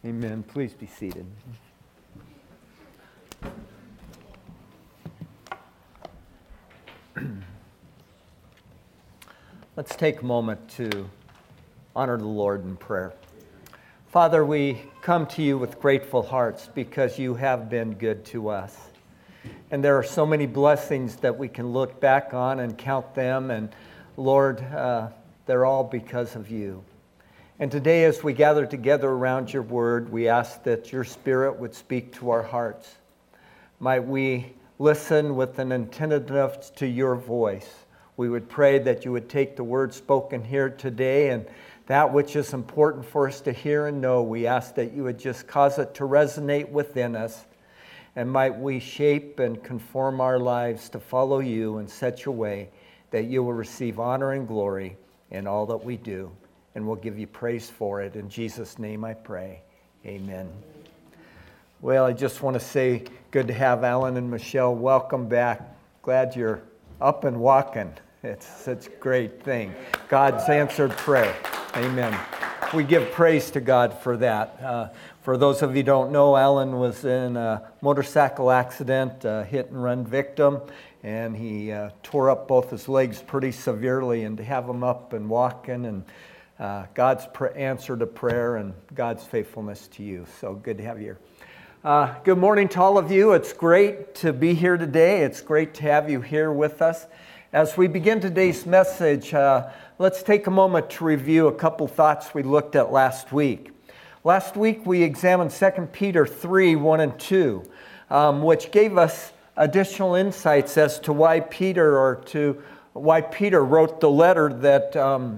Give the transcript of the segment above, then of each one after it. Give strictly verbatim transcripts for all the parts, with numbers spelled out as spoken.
Amen. Please be seated. Let's take a moment to honor the Lord in prayer. Father, we come to you with grateful hearts because you have been good to us. And there are so many blessings that we can look back on and count them. And Lord, uh, they're all because of you. And today as we gather together around your word, we ask that your Spirit would speak to our hearts. Might we listen with an attentiveness to your voice. We would pray that you would take the word spoken here today and that which is important for us to hear and know. We ask that you would just cause it to resonate within us. And might we shape and conform our lives to follow you in such a way that you will receive honor and glory in all that we do. And we'll give you praise for it. In Jesus' name I pray. Amen. Well, I just want to say good to have Alan and Michelle. Welcome back. Glad you're up and walking. It's such a great thing. God's answered prayer. Amen. We give praise to God for that. Uh, for those of you who don't know, Alan was in a motorcycle accident, a hit and run victim, and he uh, tore up both his legs pretty severely. And to have him up and walking and Uh, God's pr- answer to prayer and God's faithfulness to you. So good to have you here. Uh, good morning to all of you. It's great to be here today. It's great to have you here with us. As we begin today's message, uh, let's take a moment to review a couple thoughts we looked at last week. Last week we examined Second Peter three, one and two, um, which gave us additional insights as to why Peter or to why Peter wrote the letter that um,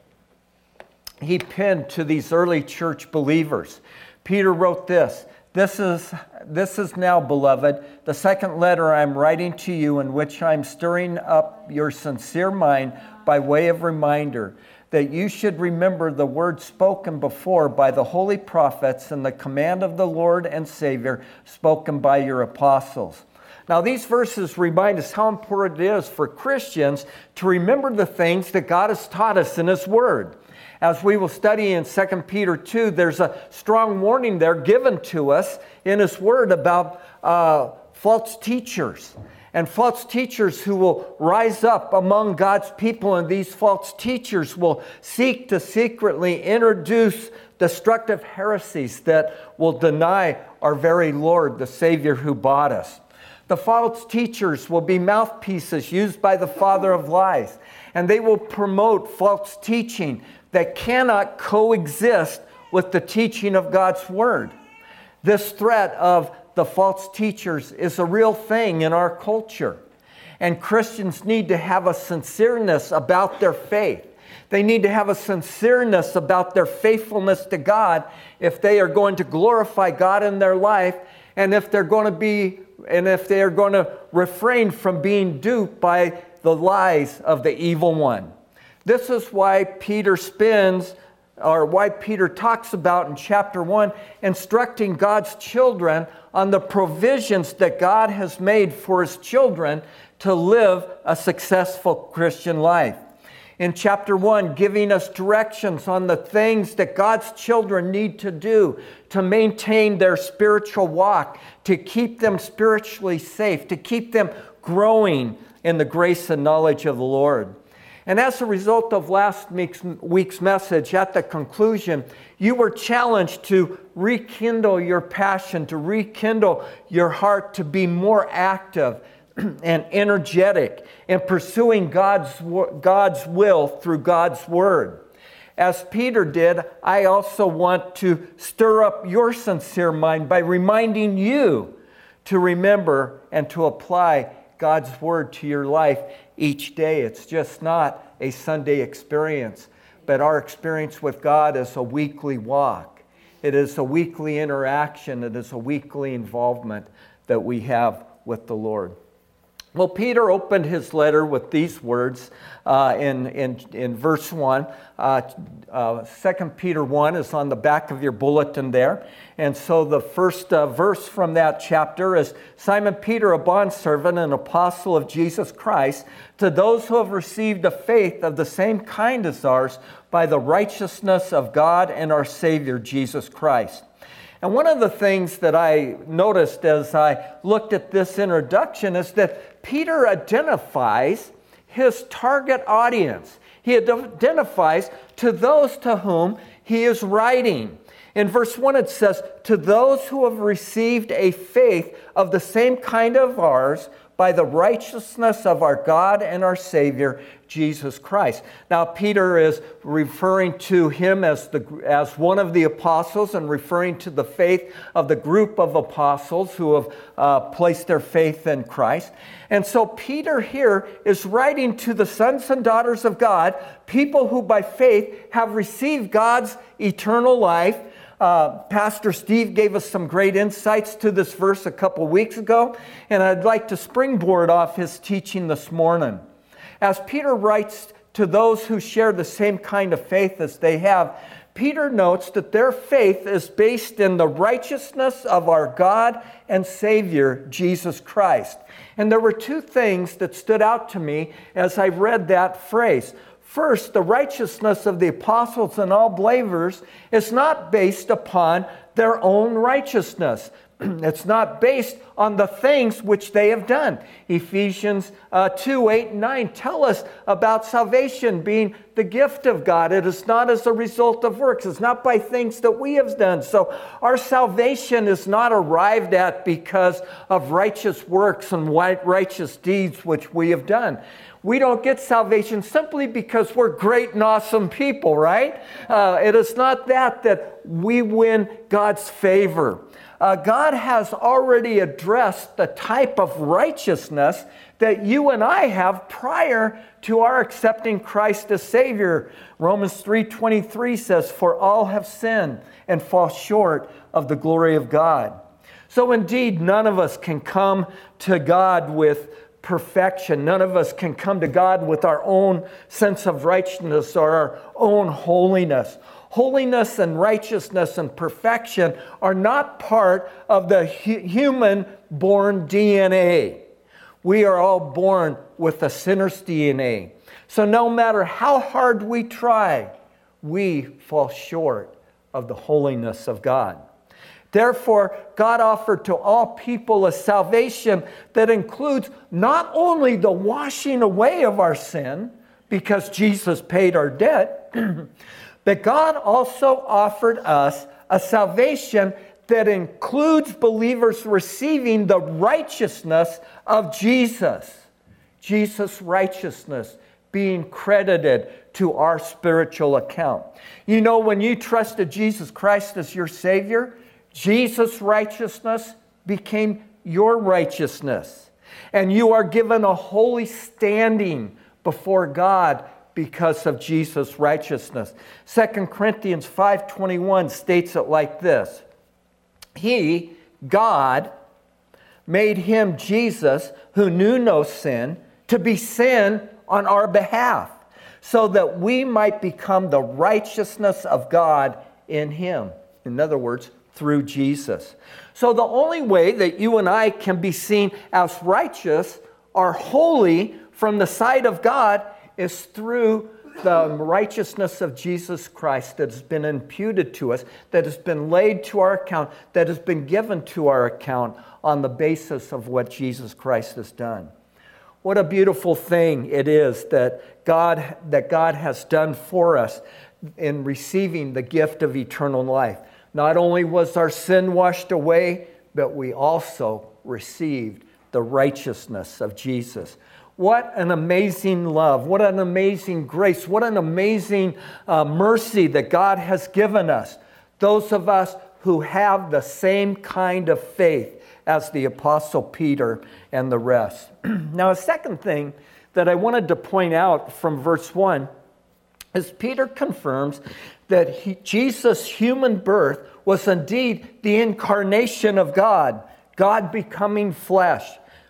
he penned to these early church believers. Peter wrote this, This is, this is now, beloved, the second letter I am writing to you, in which I am stirring up your sincere mind by way of reminder, that you should remember the words spoken before by the holy prophets and the command of the Lord and Savior spoken by your apostles. Now, these verses remind us how important it is for Christians to remember the things that God has taught us in His Word. As we will study in Second Peter two, there's a strong warning there given to us in His Word about uh, false teachers. And false teachers who will rise up among God's people, and these false teachers will seek to secretly introduce destructive heresies that will deny our very Lord, the Savior who bought us. The false teachers will be mouthpieces used by the father of lies, and they will promote false teaching that cannot coexist with the teaching of God's Word. This threat of the false teachers is a real thing in our culture, and Christians need to have a sincereness about their faith. They need to have a sincereness about their faithfulness to God if they are going to glorify God in their life, and if they're going to be and if they are going to refrain from being duped by the lies of the evil one. This is why Peter spends, or why Peter talks about in chapter one, instructing God's children on the provisions that God has made for His children to live a successful Christian life. In chapter one, giving us directions on the things that God's children need to do to maintain their spiritual walk, to keep them spiritually safe, to keep them growing in the grace and knowledge of the Lord. And as a result of last week's, week's message, at the conclusion, you were challenged to rekindle your passion, to rekindle your heart, to be more active and energetic in pursuing God's, God's will through God's Word. As Peter did, I also want to stir up your sincere mind by reminding you to remember and to apply God's Word to your life each day. It's just not a Sunday experience, but our experience with God is a weekly walk. It is a weekly interaction. It is a weekly involvement that we have with the Lord. Well, Peter opened his letter with these words uh, in, in, in verse one. Uh, uh, Second Peter one is on the back of your bulletin there. And so the first uh, verse from that chapter is, Simon Peter, a bondservant and apostle of Jesus Christ, to those who have received a faith of the same kind as ours by the righteousness of God and our Savior, Jesus Christ. And one of the things that I noticed as I looked at this introduction is that Peter identifies his target audience. He identifies to those to whom he is writing. In verse one it says, "To those who have received a faith of the same kind of ours, by the righteousness of our God and our Savior, Jesus Christ." Now, Peter is referring to him as, the, as one of the apostles and referring to the faith of the group of apostles who have uh, placed their faith in Christ. And so Peter here is writing to the sons and daughters of God, people who by faith have received God's eternal life. Uh, Pastor Steve gave us some great insights to this verse a couple weeks ago, and I'd like to springboard off his teaching this morning. As Peter writes to those who share the same kind of faith as they have, Peter notes that their faith is based in the righteousness of our God and Savior, Jesus Christ. And there were two things that stood out to me as I read that phrase. First, the righteousness of the apostles and all believers is not based upon their own righteousness. It's not based on the things which they have done. Ephesians uh, two, eight, and nine tell us about salvation being the gift of God. It is not as a result of works. It's not by things that we have done. So our salvation is not arrived at because of righteous works and righteous deeds which we have done. We don't get salvation simply because we're great and awesome people, right? Uh, it is not that that we win God's favor. Uh, God has already addressed the type of righteousness that you and I have prior to our accepting Christ as Savior. Romans three twenty-three says, "For all have sinned and fall short of the glory of God." So indeed, none of us can come to God with perfection. None of us can come to God with our own sense of righteousness or our own holiness. Holiness and righteousness and perfection are not part of the hu- human-born D N A. We are all born with a sinner's D N A. So no matter how hard we try, we fall short of the holiness of God. Therefore, God offered to all people a salvation that includes not only the washing away of our sin, because Jesus paid our debt, but God also offered us a salvation that includes believers receiving the righteousness of Jesus. Jesus' righteousness being credited to our spiritual account. You know, when you trusted Jesus Christ as your Savior, Jesus' righteousness became your righteousness. And you are given a holy standing before God because of Jesus' righteousness. Second Corinthians five twenty-one states it like this: He, God, made him, Jesus, who knew no sin, to be sin on our behalf, so that we might become the righteousness of God in him. In other words, through Jesus. So the only way that you and I can be seen as righteous or holy from the sight of God is through the righteousness of Jesus Christ that has been imputed to us, that has been laid to our account, that has been given to our account on the basis of what Jesus Christ has done. What a beautiful thing it is that God, that God has done for us in receiving the gift of eternal life. Not only was our sin washed away, but we also received the righteousness of Jesus. What an amazing love. What an amazing grace. What an amazing uh, mercy that God has given us. Those of us who have the same kind of faith as the Apostle Peter and the rest. Now, a second thing that I wanted to point out from verse one is Peter confirms that he, Jesus' human birth was indeed the incarnation of God, God becoming flesh.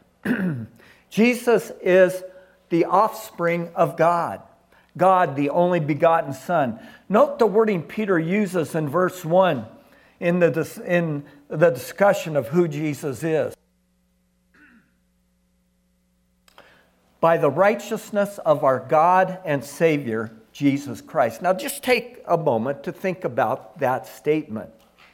Jesus is the offspring of God, God, the only begotten Son. Note the wording Peter uses in verse one in the, in the discussion of who Jesus is. By the righteousness of our God and Savior, Jesus Christ. Now just take a moment to think about that statement.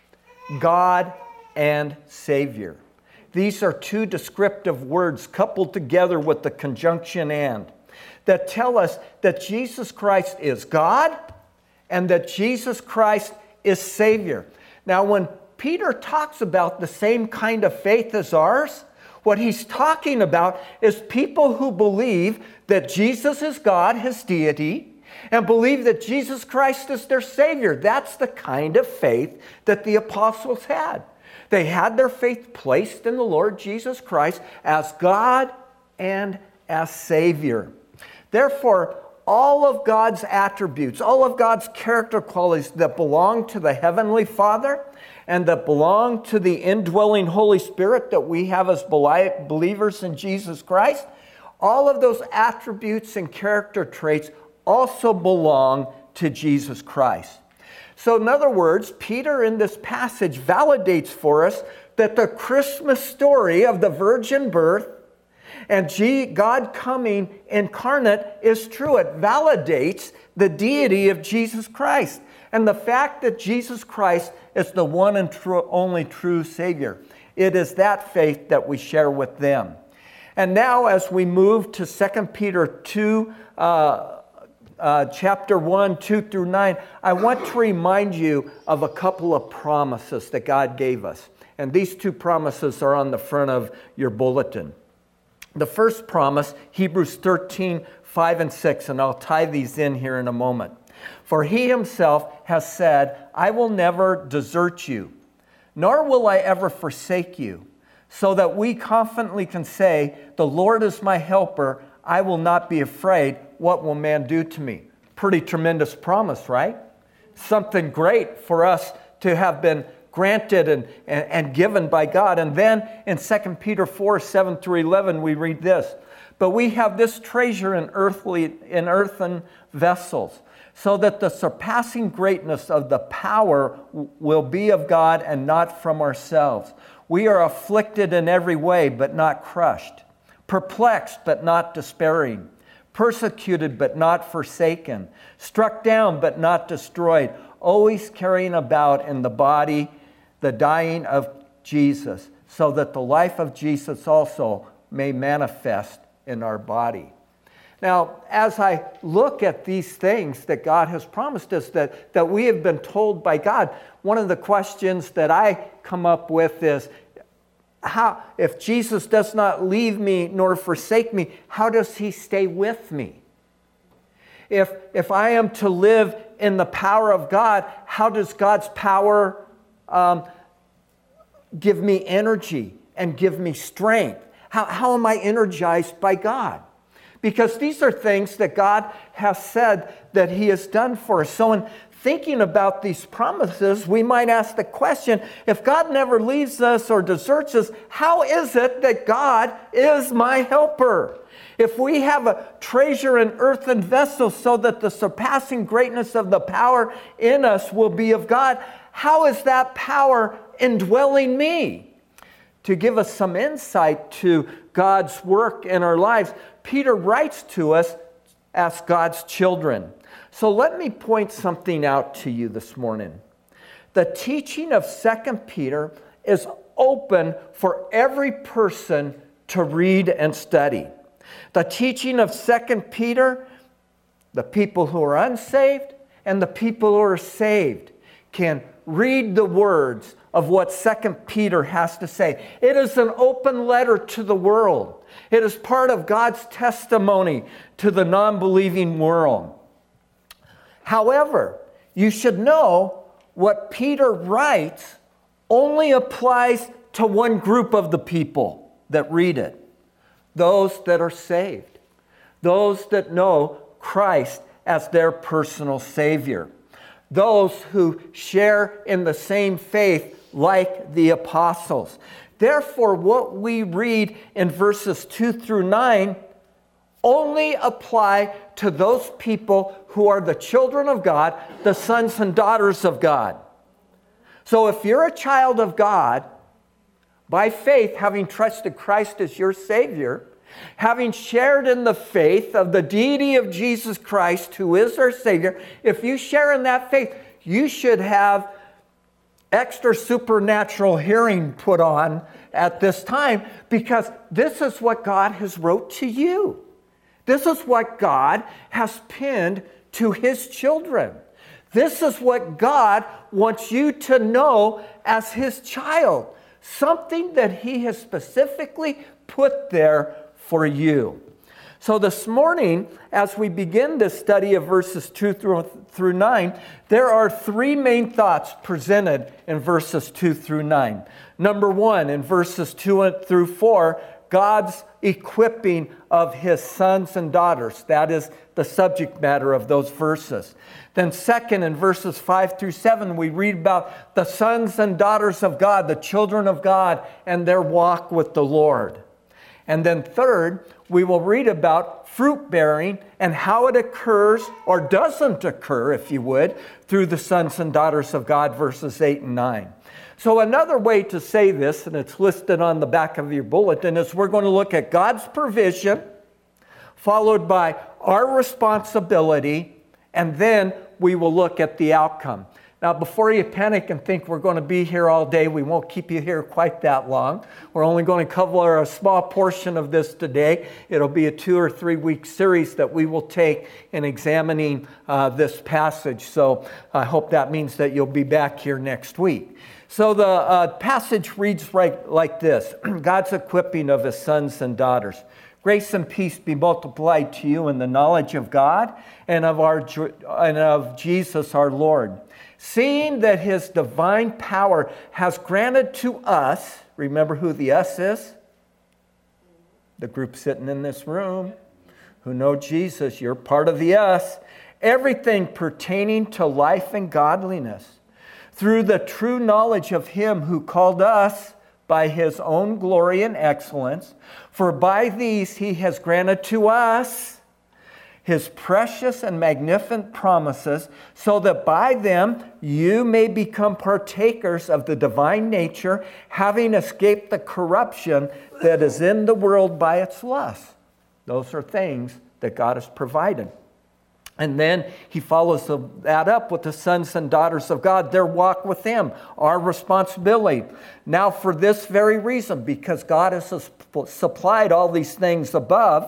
God and Savior. These are two descriptive words coupled together with the conjunction and that tell us that Jesus Christ is God and that Jesus Christ is Savior. Now, when Peter talks about the same kind of faith as ours, what he's talking about is people who believe that Jesus is God, his deity, and believe that Jesus Christ is their Savior. That's the kind of faith that the apostles had. They had their faith placed in the Lord Jesus Christ as God and as Savior. Therefore, all of God's attributes, all of God's character qualities that belong to the Heavenly Father and that belong to the indwelling Holy Spirit that we have as believers in Jesus Christ, all of those attributes and character traits also belong to Jesus Christ. So in other words, Peter in this passage validates for us that the Christmas story of the virgin birth and God coming incarnate is true. It validates the deity of Jesus Christ and the fact that Jesus Christ is the one and true, only true Savior. It is that faith that we share with them. And now as we move to Second Peter two, uh, Uh, chapter one, two through nine, I want to remind you of a couple of promises that God gave us. And these two promises are on the front of your bulletin. The first promise, Hebrews thirteen, five and six, and I'll tie these in here in a moment. For he himself has said, I will never desert you, nor will I ever forsake you, so that we confidently can say, the Lord is my helper, I will not be afraid. What will man do to me? Pretty tremendous promise, right? Something great for us to have been granted and, and, and given by God. And then in Second Peter four, seven through eleven, we read this. But we have this treasure in earthly, in earthen vessels, so that the surpassing greatness of the power will be of God and not from ourselves. We are afflicted in every way, but not crushed. Perplexed, but not despairing. Persecuted, but not forsaken. Struck down, but not destroyed. Always carrying about in the body the dying of Jesus, so that the life of Jesus also may manifest in our body. Now, as I look at these things that God has promised us, that, that we have been told by God, one of the questions that I come up with is, How, if Jesus does not leave me nor forsake me, how does he stay with me? If, if I am to live in the power of God, how does God's power um, give me energy and give me strength? How, how am I energized by God? Because these are things that God has said that he has done for us. So in thinking about these promises, we might ask the question, if God never leaves us or deserts us, how is it that God is my helper? If we have a treasure in earthen vessels so that the surpassing greatness of the power in us will be of God, how is that power indwelling me? To give us some insight to God's work in our lives, Peter writes to us as God's children. So let me point something out to you this morning. The teaching of Second Peter is open for every person to read and study. The teaching of Second Peter, the people who are unsaved and the people who are saved can read the words of what Second Peter has to say. It is an open letter to the world. It is part of God's testimony to the non-believing world. However, you should know what Peter writes only applies to one group of the people that read it. Those that are saved. Those that know Christ as their personal Savior. Those who share in the same faith like the apostles. Therefore, what we read in verses two through nine only apply to those people who are the children of God, the sons and daughters of God. So if you're a child of God, by faith, having trusted Christ as your Savior, having shared in the faith of the deity of Jesus Christ, who is our Savior, if you share in that faith, you should have extra supernatural hearing put on at this time, because this is what God has wrote to you. This is what God has pinned to his children. This is what God wants you to know as his child. Something that he has specifically put there for you. So this morning, as we begin this study of verses two through, through nine, there are three main thoughts presented in verses two through nine. Number one, in verses two through four, God's equipping of his sons and daughters. That is the subject matter of those verses. Then second, in verses five through seven, we read about the sons and daughters of God, the children of God, and their walk with the Lord. And then third, we will read about fruit bearing and how it occurs or doesn't occur, if you would, through the sons and daughters of God, verses eight and nine. So another way to say this, and it's listed on the back of your bulletin, is we're going to look at God's provision, followed by our responsibility, and then we will look at the outcome. Now, before you panic and think we're going to be here all day, we won't keep you here quite that long. We're only going to cover a small portion of this today. It'll be a two or three week series that we will take in examining uh, this passage. So I hope that means that you'll be back here next week. So the uh, passage reads right like this. God's equipping of his sons and daughters. Grace and peace be multiplied to you in the knowledge of God and of our and of Jesus our Lord. Seeing that his divine power has granted to us, remember who the us is? The group sitting in this room who know Jesus, you're part of the us. Everything pertaining to life and godliness, through the true knowledge of him who called us by his own glory and excellence. For by these he has granted to us his precious and magnificent promises, so that by them you may become partakers of the divine nature, having escaped the corruption that is in the world by its lust. Those are things that God has provided. And then he follows that up with the sons and daughters of God, their walk with him, our responsibility. Now for this very reason, because God has supplied all these things above,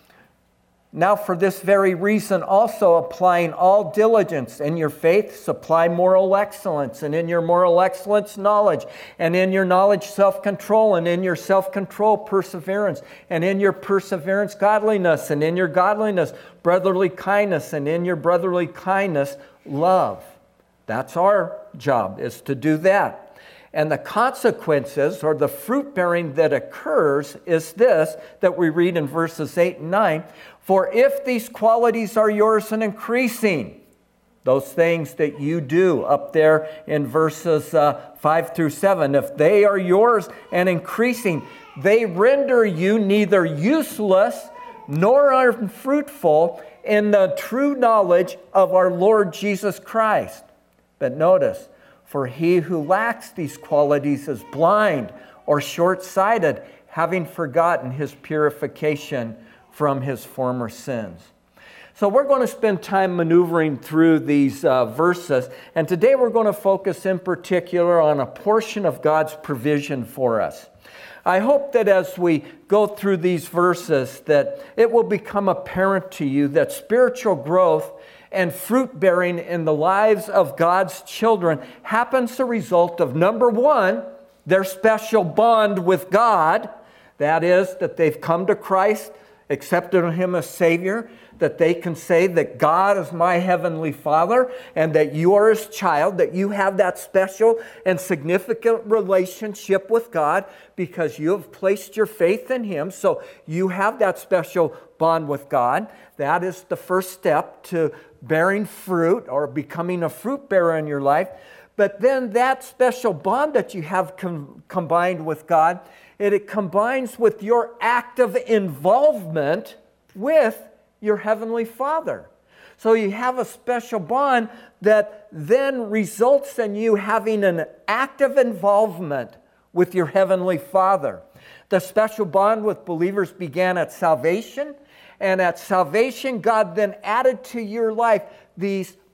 now for this very reason also applying all diligence, in your faith supply moral excellence, and in your moral excellence knowledge, and in your knowledge self-control, and in your self-control perseverance, and in your perseverance godliness, and in your godliness brotherly kindness, and in your brotherly kindness love. That's our job, is to do that. And the consequences, or the fruit bearing that occurs, is this that we read in verses eight and nine. For if these qualities are yours and increasing, those things that you do up there in verses uh, five through seven, if they are yours and increasing, they render you neither useless nor unfruitful in the true knowledge of our Lord Jesus Christ. But notice, for he who lacks these qualities is blind or short-sighted, having forgotten his purification from his former sins. So we're going to spend time maneuvering through these uh, verses, and today we're going to focus in particular on a portion of God's provision for us. I hope that as we go through these verses that it will become apparent to you that spiritual growth and fruit bearing in the lives of God's children happens as a result of, number one, their special bond with God. That is, that they've come to Christ, accepted him as Savior, that they can say that God is my heavenly Father and that you are his child, that you have that special and significant relationship with God because you have placed your faith in him. So you have that special bond with God. That is the first step to bearing fruit or becoming a fruit bearer in your life. But then that special bond that you have com- combined with God, it, it combines with your active involvement with your Heavenly Father. So you have a special bond that then results in you having an active involvement with your Heavenly Father. The special bond with believers began at salvation, and at salvation, God then added to your life these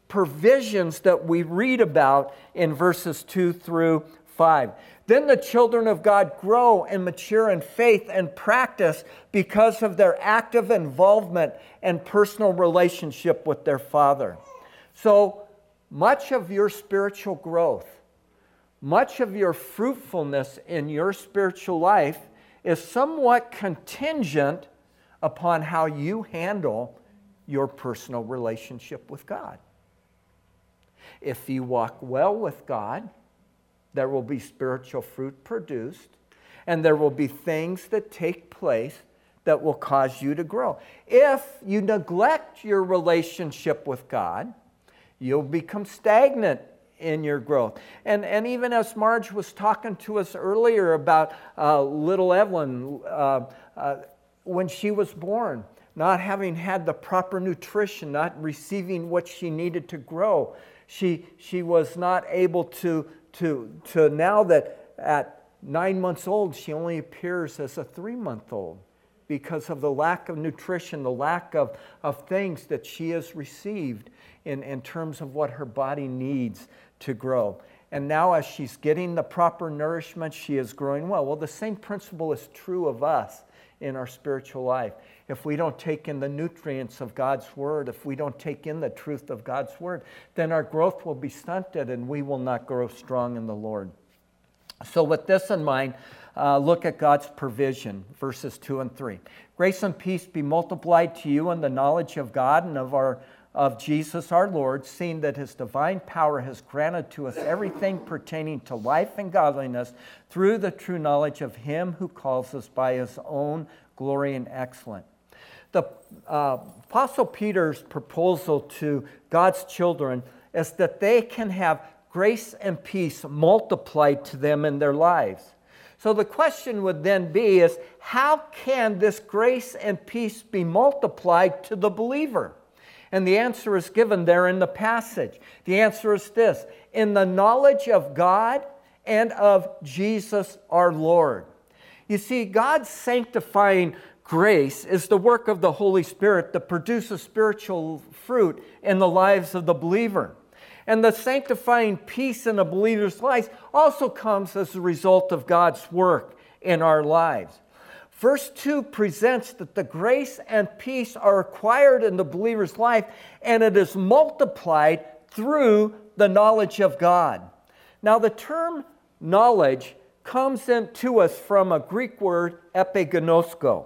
provisions that we read about in verses two through five. Then the children of God grow and mature in faith and practice because of their active involvement and personal relationship with their Father. So much of your spiritual growth, much of your fruitfulness in your spiritual life is somewhat contingent upon how you handle your personal relationship with God. If you walk well with God, there will be spiritual fruit produced, and there will be things that take place that will cause you to grow. If you neglect your relationship with God, you'll become stagnant in your growth. And, and even as Marge was talking to us earlier about uh, little Evelyn, uh, uh, when she was born, not having had the proper nutrition, not receiving what she needed to grow, she, she was not able to To, to now that at nine months old, she only appears as a three-month-old because of the lack of nutrition, the lack of, of things that she has received in, in terms of what her body needs to grow. And now as she's getting the proper nourishment, she is growing well. Well, the same principle is true of us in our spiritual life. If we don't take in the nutrients of God's Word, if we don't take in the truth of God's Word, then our growth will be stunted and we will not grow strong in the Lord. So with this in mind, uh, look at God's provision, verses two and three. Grace and peace be multiplied to you in the knowledge of God and of our of Jesus our Lord, seeing that His divine power has granted to us everything pertaining to life and godliness through the true knowledge of Him who calls us by His own glory and excellence. The uh, Apostle Peter's proposal to God's children is that they can have grace and peace multiplied to them in their lives. So the question would then be is, how can this grace and peace be multiplied to the believer? And the answer is given there in the passage. The answer is this: in the knowledge of God and of Jesus our Lord. You see, God's sanctifying grace is the work of the Holy Spirit that produces spiritual fruit in the lives of the believer. And the sanctifying peace in a believer's life also comes as a result of God's work in our lives. Verse two presents that the grace and peace are acquired in the believer's life, and it is multiplied through the knowledge of God. Now, the term knowledge comes into us from a Greek word, epiginosko.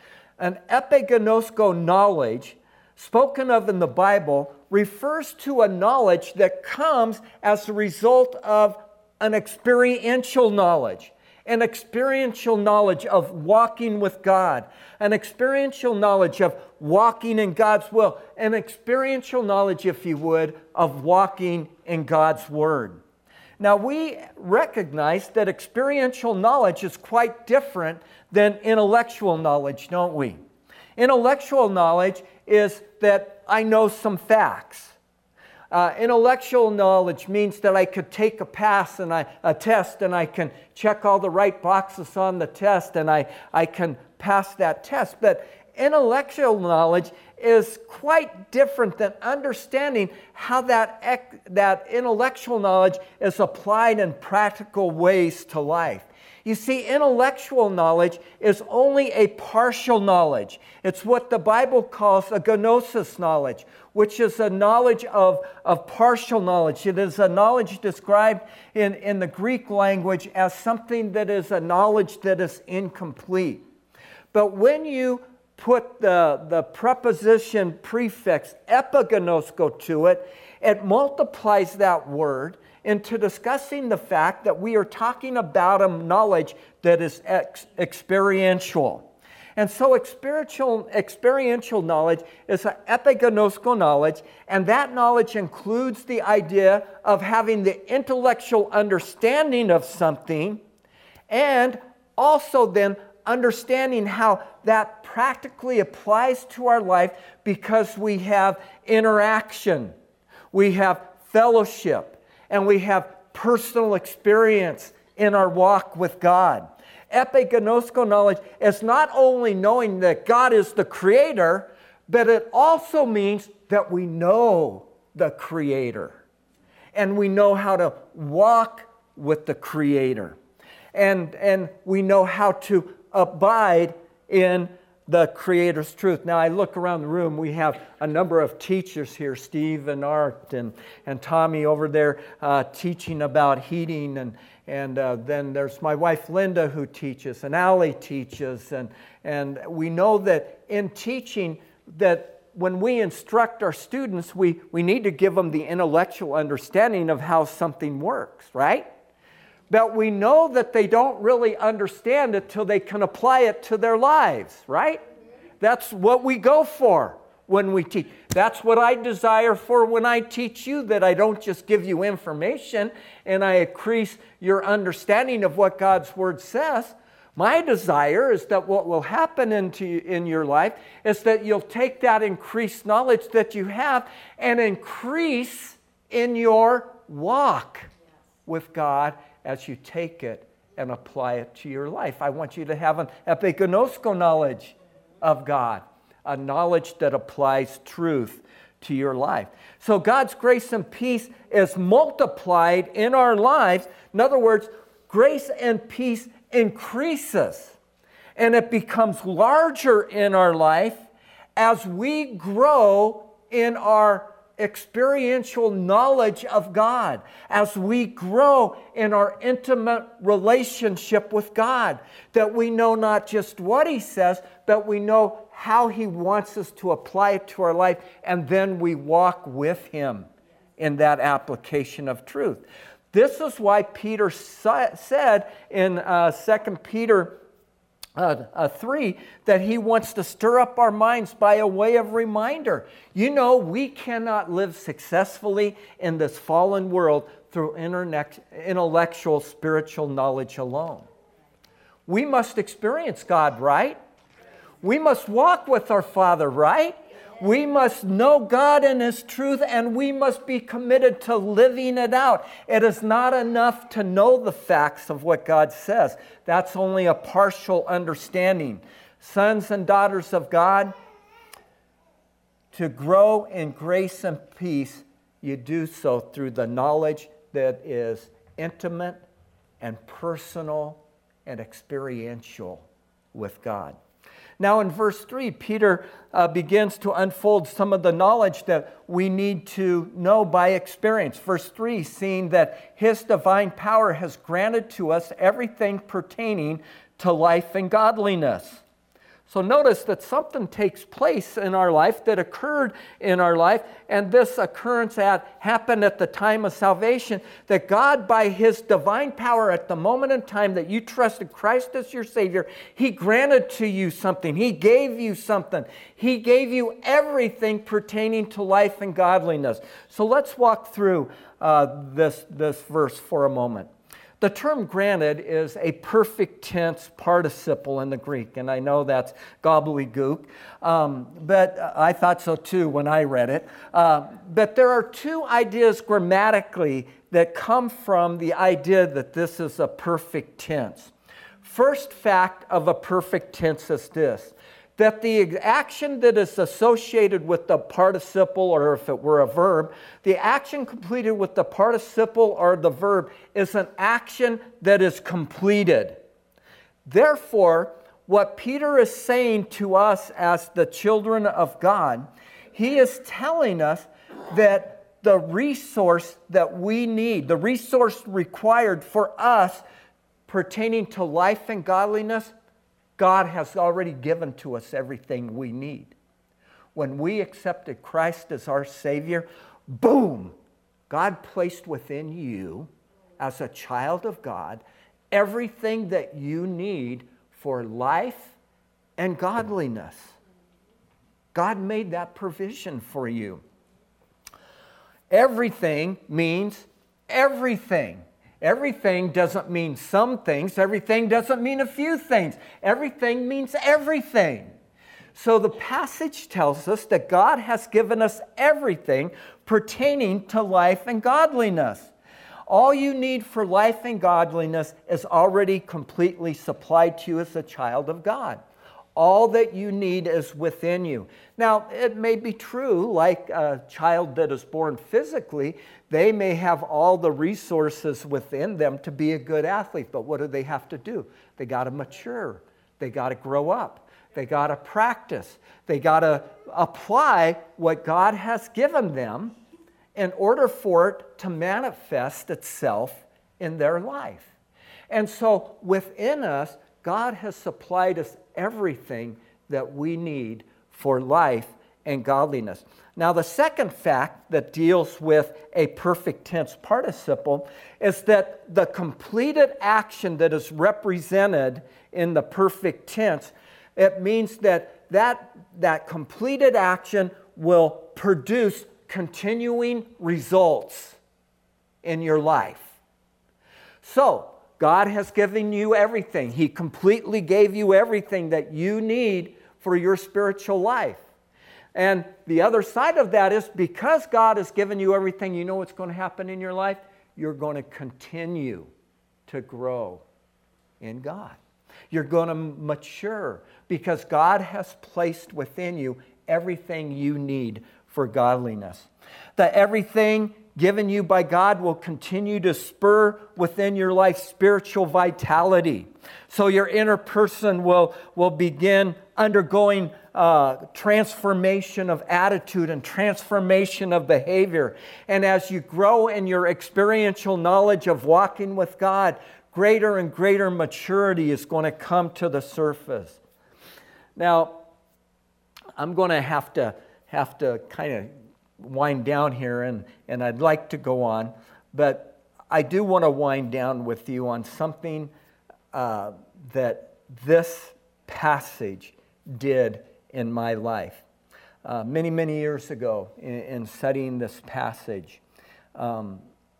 An epiginosko knowledge, spoken of in the Bible, refers to a knowledge that comes as a result of an experiential knowledge. An experiential knowledge of walking with God, an experiential knowledge of walking in God's will, an experiential knowledge, if you would, of walking in God's Word. Now, we recognize that experiential knowledge is quite different than intellectual knowledge, don't we? Intellectual knowledge is that I know some facts. Uh, intellectual knowledge means that I could take a pass and I, a test and I can check all the right boxes on the test and I, I can pass that test. But intellectual knowledge is quite different than understanding how that, that intellectual knowledge is applied in practical ways to life. You see, intellectual knowledge is only a partial knowledge. It's what the Bible calls a gnosis knowledge, which is a knowledge of, of partial knowledge. It is a knowledge described in, in the Greek language as something that is a knowledge that is incomplete. But when you put the, the preposition prefix epiginosko to it, it multiplies that word into discussing the fact that we are talking about a knowledge that is ex- experiential. And so experiential, experiential knowledge is an epiginosko knowledge, and that knowledge includes the idea of having the intellectual understanding of something, and also then understanding how that practically applies to our life because we have interaction, we have fellowship, and we have personal experience in our walk with God. Epiginosko knowledge is not only knowing that God is the Creator, but it also means that we know the Creator. And we know how to walk with the Creator. And, and we know how to abide in the Creator's truth. Now, I look around the room. We have a number of teachers here, Steve and Art and, and Tommy over there uh, teaching about heating. And, and uh, then there's my wife, Linda, who teaches, and Allie teaches. And, and we know that in teaching, that when we instruct our students, we, we need to give them the intellectual understanding of how something works, right? But we know that they don't really understand it till they can apply it to their lives, right? That's what we go for when we teach. That's what I desire for when I teach you, that I don't just give you information and I increase your understanding of what God's Word says. My desire is that what will happen into, in your life is that you'll take that increased knowledge that you have and increase in your walk with God as you take it and apply it to your life. I want you to have an epignosko knowledge of God, a knowledge that applies truth to your life. So God's grace and peace is multiplied in our lives. In other words, grace and peace increases, and it becomes larger in our life as we grow in our experiential knowledge of God, as we grow in our intimate relationship with God, that we know not just what He says, but we know how He wants us to apply it to our life, and then we walk with Him in that application of truth. This is why Peter said in uh, Second Peter Uh, uh, three, that he wants to stir up our minds by a way of reminder. You know, we cannot live successfully in this fallen world through internet, intellectual, spiritual knowledge alone. We must experience God, right? We must walk with our Father, right? We must know God and His truth, and we must be committed to living it out. It is not enough to know the facts of what God says. That's only a partial understanding. Sons and daughters of God, to grow in grace and peace, you do so through the knowledge that is intimate and personal and experiential with God. Now in verse three, Peter uh, begins to unfold some of the knowledge that we need to know by experience. Verse three, seeing that His divine power has granted to us everything pertaining to life and godliness. So notice that something takes place in our life that occurred in our life, and this occurrence at, happened at the time of salvation, that God, by His divine power at the moment in time that you trusted Christ as your Savior, He granted to you something. He gave you something. He gave you everything pertaining to life and godliness. So let's walk through uh, this, this verse for a moment. The term granted is a perfect tense participle in the Greek, and I know that's gobbledygook, um, but I thought so too when I read it. Uh, but there are two ideas grammatically that come from the idea that this is a perfect tense. First fact of a perfect tense is this, that the action that is associated with the participle, or if it were a verb, the action completed with the participle or the verb is an action that is completed. Therefore, what Peter is saying to us as the children of God, he is telling us that the resource that we need, the resource required for us pertaining to life and godliness, God has already given to us everything we need. When we accepted Christ as our Savior, boom, God placed within you, as a child of God, everything that you need for life and godliness. God made that provision for you. Everything means everything. Everything doesn't mean some things. Everything doesn't mean a few things. Everything means everything. So the passage tells us that God has given us everything pertaining to life and godliness. All you need for life and godliness is already completely supplied to you as a child of God. All that you need is within you. Now, it may be true, like a child that is born physically, they may have all the resources within them to be a good athlete, but what do they have to do? They got to mature. They got to grow up. They got to practice. They got to apply what God has given them in order for it to manifest itself in their life. And so within us, God has supplied us everything that we need for life and godliness. Now, the second fact that deals with a perfect tense participle is that the completed action that is represented in the perfect tense, it means that that, that completed action will produce continuing results in your life. So, God has given you everything. He completely gave you everything that you need for your spiritual life. And the other side of that is because God has given you everything, you know what's going to happen in your life? You're going to continue to grow in God. You're going to mature because God has placed within you everything you need for godliness. That everything given you by God will continue to spur within your life spiritual vitality. So your inner person will, will begin undergoing uh, transformation of attitude and transformation of behavior. And as you grow in your experiential knowledge of walking with God, greater and greater maturity is going to come to the surface. Now, I'm going to have to have to kind of wind down here, and, and I'd like to go on, but I do want to wind down with you on something uh, that this passage did in my life. Uh, many, many years ago, in, in studying this passage, um,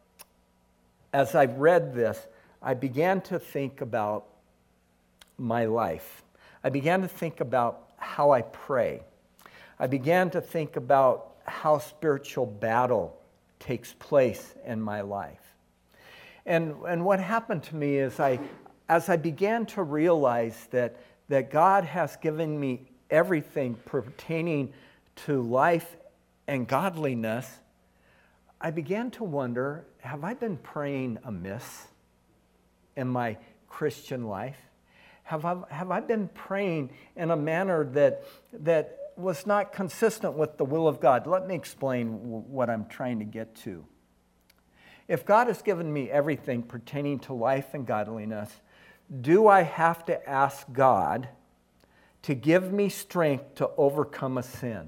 as I read this, I began to think about my life. I began to think about how I pray. I began to think about how spiritual battle takes place in my life. And, and what happened to me is I, as I began to realize that, that God has given me everything pertaining to life and godliness, I began to wonder, have I been praying amiss in my Christian life? Have I, have I been praying in a manner that, that was not consistent with the will of God? Let me explain w- what I'm trying to get to. If God has given me everything pertaining to life and godliness, do I have to ask God to give me strength to overcome a sin?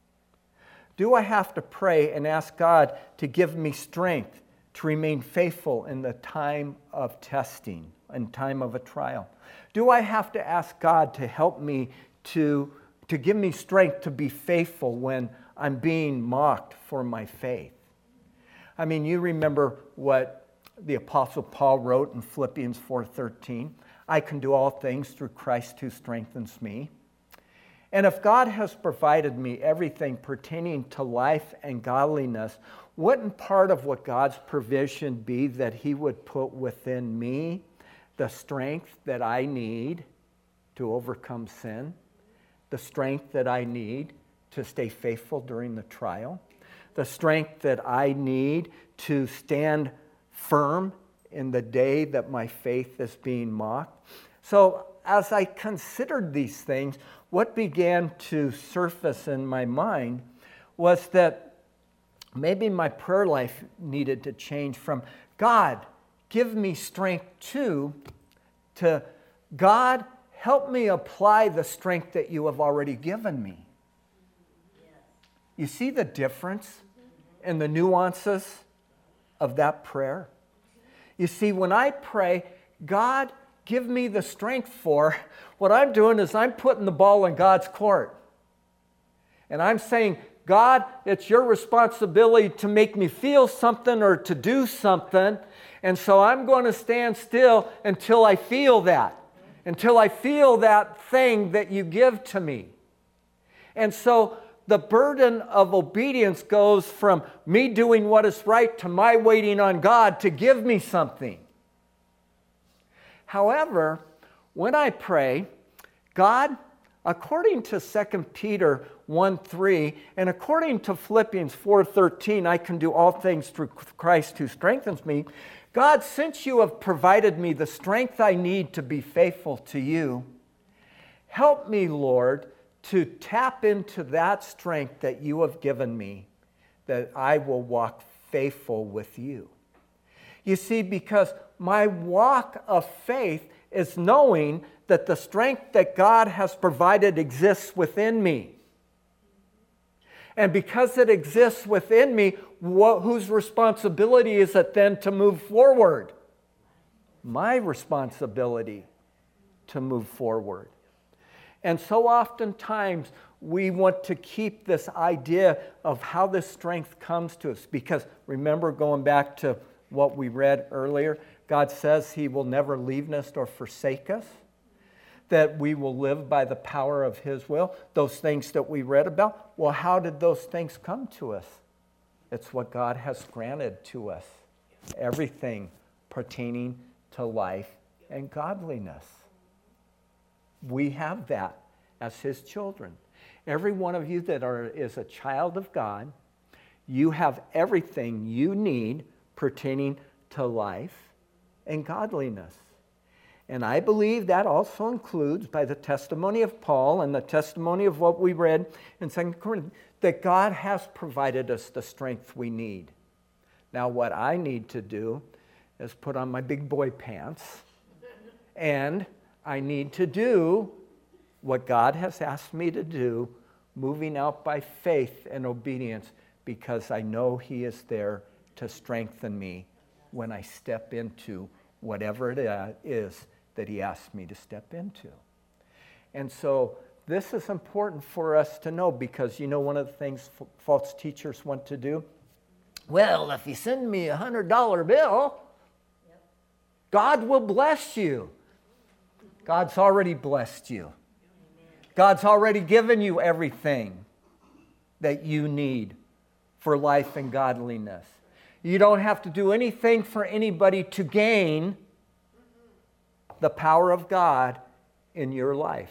Do I have to pray and ask God to give me strength to remain faithful in the time of testing, in time of a trial? Do I have to ask God to help me to to give me strength to be faithful when I'm being mocked for my faith? I mean, you remember what the Apostle Paul wrote in Philippians four thirteen. I can do all things through Christ who strengthens me. And if God has provided me everything pertaining to life and godliness, wouldn't part of what God's provision be that He would put within me the strength that I need to overcome sin? The strength that I need to stay faithful during the trial, the strength that I need to stand firm in the day that my faith is being mocked. So as I considered these things, what began to surface in my mind was that maybe my prayer life needed to change from God, give me strength to, to God, help me apply the strength that you have already given me. You see the difference in the nuances of that prayer? You see, when I pray, God, give me the strength for, what I'm doing is I'm putting the ball in God's court. And I'm saying, God, it's your responsibility to make me feel something or to do something. And so I'm going to stand still until I feel that. Until I feel that thing that you give to me. And so the burden of obedience goes from me doing what is right to my waiting on God to give me something. However, when I pray, God, according to Second Peter one three, and according to Philippians four thirteen, I can do all things through Christ who strengthens me. God, since you have provided me the strength I need to be faithful to you, help me, Lord, to tap into that strength that you have given me, that I will walk faithful with you. You see, because my walk of faith is knowing that the strength that God has provided exists within me. And because it exists within me, what, whose responsibility is it then to move forward? My responsibility to move forward. And so oftentimes we want to keep this idea of how this strength comes to us. Because remember, going back to what we read earlier, God says He will never leave us nor forsake us, that we will live by the power of His will. Those things that we read about, well, how did those things come to us? It's what God has granted to us. Everything pertaining to life and godliness. We have that as His children. Every one of you that are, is a child of God, you have everything you need pertaining to life and godliness. And I believe that also includes, by the testimony of Paul and the testimony of what we read in Second Corinthians, that God has provided us the strength we need. Now, what I need to do is put on my big boy pants, and I need to do what God has asked me to do, moving out by faith and obedience, because I know He is there to strengthen me when I step into whatever it is that He asked me to step into. And so this is important for us to know, because you know one of the things f- false teachers want to do? Well, if you send me a one hundred dollar bill, yep, God will bless you. God's already blessed you. Amen. God's already given you everything that you need for life and godliness. You don't have to do anything for anybody to gain the power of God in your life.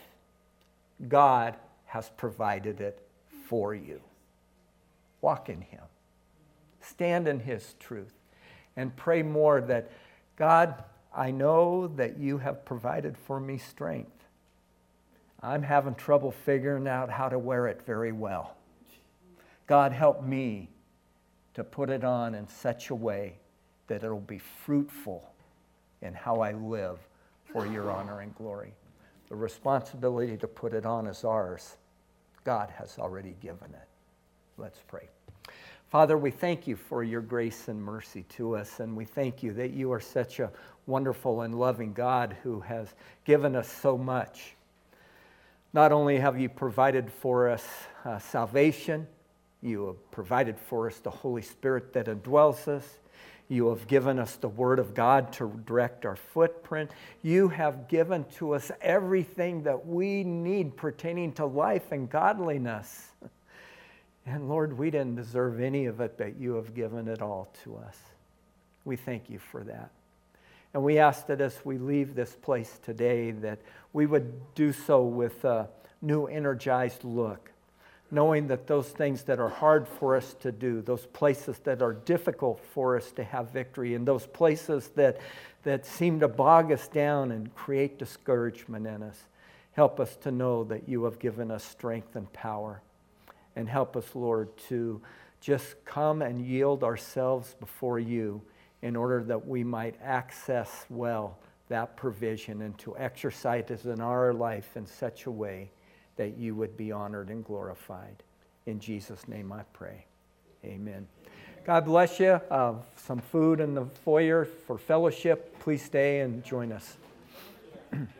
God has provided it for you. Walk in Him. Stand in His truth. And pray more that, God, I know that you have provided for me strength. I'm having trouble figuring out how to wear it very well. God, help me to put it on in such a way that it'll be fruitful in how I live for your honor and glory. The responsibility to put it on is ours. God has already given it. Let's pray. Father, we thank you for your grace and mercy to us, and we thank you that you are such a wonderful and loving God who has given us so much. Not only have you provided for us uh, salvation, you have provided for us the Holy Spirit that indwells us. You have given us the Word of God to direct our footprint. You have given to us everything that we need pertaining to life and godliness. And Lord, we didn't deserve any of it, but you have given it all to us. We thank you for that. And we ask that as we leave this place today, that we would do so with a new energized look, knowing that those things that are hard for us to do, those places that are difficult for us to have victory, and those places that, that seem to bog us down and create discouragement in us, help us to know that you have given us strength and power. And help us, Lord, to just come and yield ourselves before you in order that we might access well that provision and to exercise it in our life in such a way that you would be honored and glorified. In Jesus' name I pray. Amen. God bless you. Uh, some food in the foyer for fellowship. Please stay and join us.